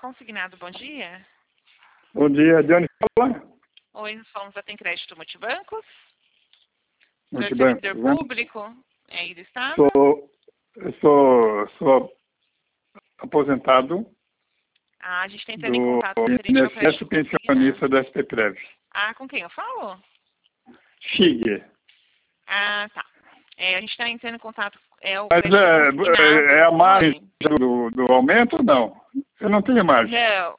Consignado, bom dia. Bom dia, de onde fala? Oi, nós somos da Tem Crédito Multibancos. Multibanco, Servidor né? público aí do Estado. Eu sou aposentado A gente está entrando em do contato referente ao INSS crédito pensionista consignado. da SPPrev. Ah, com quem eu falo? Chig. Ah, tá. A gente está entrando em contato, o Mas crédito consignado. é a margem Oi. do aumento ou não? Eu não tenho margem.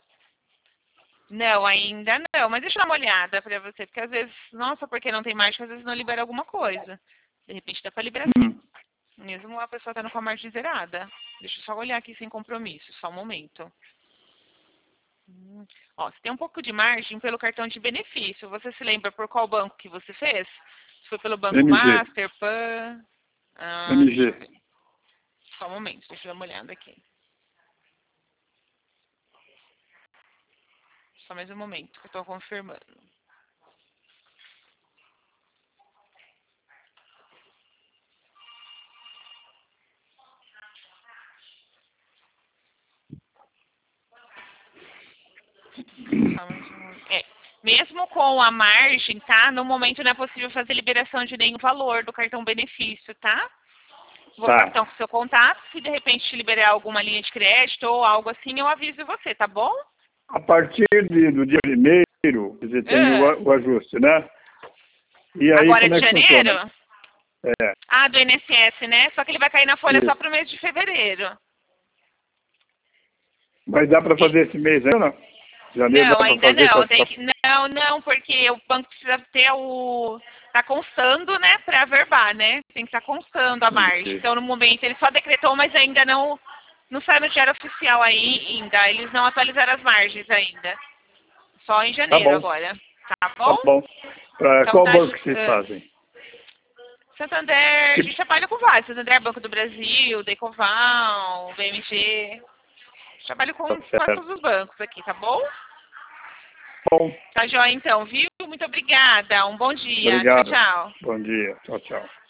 Não, ainda não. Mas deixa eu dar uma olhada para você, porque às vezes, nossa, porque não tem margem, às vezes não libera alguma coisa. De repente dá para liberar sim. Mesmo a pessoa estando com a margem zerada. Deixa eu só olhar aqui sem compromisso, só um momento. Ó, você tem um pouco de margem pelo cartão de benefício. Você se lembra por qual banco que você fez? Se foi pelo Banco MG. Master, Pan... deixa eu MG. ver. Só um momento, deixa eu dar uma olhada aqui. Só mais um momento que eu estou confirmando. Só mais um momento. Mesmo com a margem, tá? No momento não é possível fazer liberação de nenhum valor do cartão benefício, tá? Vou ficar então com o seu contato. Se de repente te liberar alguma linha de crédito ou algo assim, eu aviso você, tá bom? A partir do dia 1º, quer dizer, tem o ajuste, né? E aí, Agora como de é que janeiro? funciona? É, Ah, do INSS, né? Só que ele vai cair na folha isso. só pro mês de fevereiro. Mas dá para fazer esse mês ainda ou não? Janeiro dá Não, para ainda fazer com não. essa... Não, porque o banco precisa ter tá constando, né, para averbar, né? Tem que estar constando a margem. Então, no momento, ele só decretou, mas ainda não saiu no diário oficial ainda. Eles não atualizaram as margens ainda. Só em Tá janeiro bom, agora. Tá tá bom? bom. Para Então qual tá. banco que vocês fazem? Santander, a gente trabalha com vários. Santander, Banco do Brasil, Decoval, BMG. Trabalho com Tá quase certo. todos os bancos aqui, tá bom? Bom, Tá joia então, viu? Muito obrigada. Um bom dia. Tchau, obrigado. tchau. Bom dia. Tchau, tchau.